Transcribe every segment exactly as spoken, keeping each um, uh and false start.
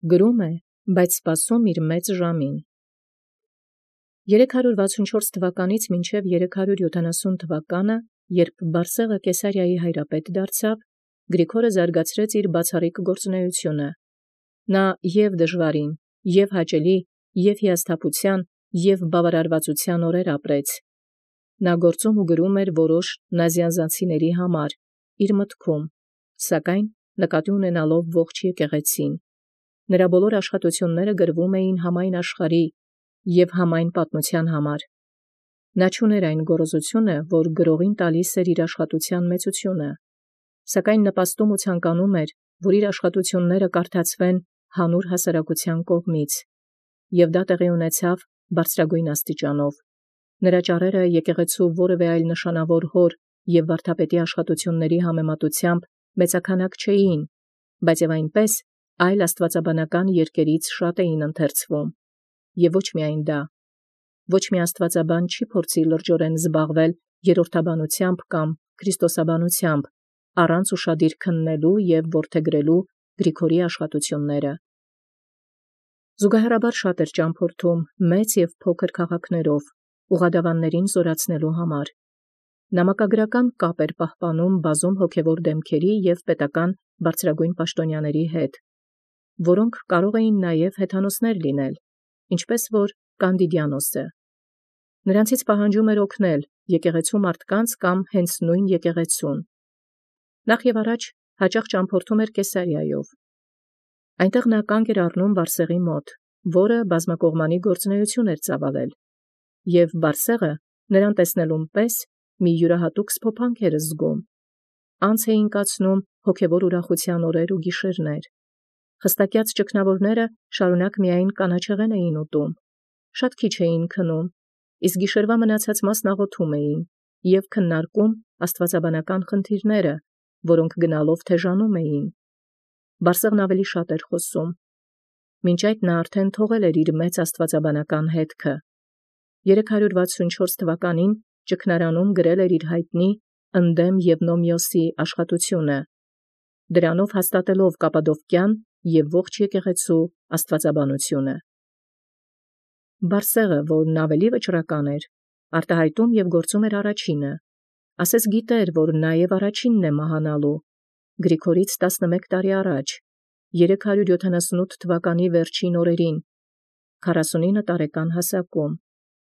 գրում է, բայց սպասում իր մեծ ժամին։ երեք հարյուր վաթսունչորս թվականից մինչև երեք հարյուր յոթանասուն թվականը, երբ Բարսեղը Կեսարիայի հայրապետ դարձավ, Գրիգորը զարգացրեց իր բացառիկ գործունեությունը։ Նա և դժվարին, և հաճելի, և հիասթափության, և բավարարվածության օրեր ապրեց։ Նա գործում ու գրում էր որոշ նազիանզանցիների համար, իր մտքում, սակայն նկատի ունենալով ողջ եկեղեցին։ Նրա բոլոր աշխատությունները գրվում էին համայն աշխարհի և համայն պատմության համար։ Նա չուներ այն գոռոզությունը, որ գրողին տալիս էր իր աշխատության մեծությունը, սակայն նպաստում ու ցանկանում էր, որ իր աշխատությունները կարդացվեն հանուր հասարակության կողմից, և դա տեղի ունեցավ բարձրագույն աստիճանով։ Նրա ճառերը եկեղեցու որևէ այլ նշանավոր հոր և վարդապետի աշխատությունների համեմատությամբ մեծաքանակ չէին, բայց և այնպես այլ աստվածաբանական երկերից շատ էին ընթերցվում։ Եվ ոչ միայն դա, ոչ մի աստվածաբան չի փորձի լրջորեն զբաղվել երրորդաբանությամբ կամ քրիստոսաբանությամբ, առանց ուշադիր քննելու և որդեգրելու Գրիգորի աշխատությունները։ Զուգահեռաբար շատ էր ճամփորդում մեծ և փոքր քաղաքներով, ուղղադավաններին զորացնելու համար։ Նամակագրական կապ էր պահպանում բազում հոգևոր դեմքերի և պետական բարձրագույն պաշտոնյաների հետ, որոնք կարող էին նաև հեթանոսներ լինել, ինչպես որ Կանդիդիանոսը։ Նրանցից պահանջում էր օգնել եկեղեցու մարդկանց կամ հենց նույն եկեղեցուն։ Նախ և առաջ հաճախ ճամփորդում էր Կեսարիայով։ Այնտեղ նա կանգ էր առնում Բարսեղի մոտ, որը բազմակողմանի գործունեություն էր ծավալել, և Բարսեղը նրան տեսնելուն պես մի յուրահատուկ սփոփանք էր զգում։ Անց էին կացնում հոգևոր ուրախության օրեր ու գիշերներ։ Խստակյաց ճգնավորները շարունակ միայն կանաչեղեն էին ուտում, շատ քիչ էին քնում, իսկ գիշերվա մնացած մասն աղոթում էին և քննարկում աստվածաբանական խնդիրները, որոնք գնալով թեժանում էին։ Բարսեղն ավելի շատ էր խոսում։ Մինչ այդ նա արդեն թողել էր իր մեծ աստվածաբանական հետքը։ երեք հարյուր վաթսունչորս թվականին ճգնարանում գրել էր իր հայտնի «Ընդդեմ Եվնոմիոսի» աշխատությունը, դրանով հաստատելով կապադովկյան և ողջ եկեղեցու աստվածաբանությունը։ Բարսեղը, որն ավելի վճռական էր, արտահայտում և գործում էր առաջինը, ասես գիտեր, որ նա և առաջինն է մահանալու, Գրիգորից տասնմեկ տարի առաջ, երեք հարյուր յոթանասունութ թվականի վերջին օրերին, քառասունինը տարեկան հասակում։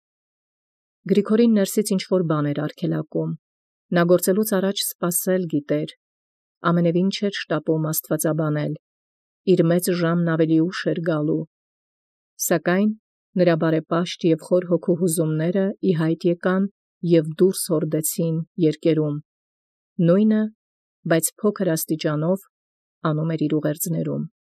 Գրիգորին ներսից ինչ-որ բան էր արգելակում։ Նա գործելուց առաջ սպասել գիտեր, ամենևին չէր շտապում աստվածաբանել, իր մեծ ժամն ավելի ուշ էր գալու։ Սակայն նրա բարեպաշտ և խոր հոգու հուզումները ի հայտ եկան և դուրս հորդեցին երկերում, նույնը, բայց փոքր աստիճանով անում էր իր ուղերձներում։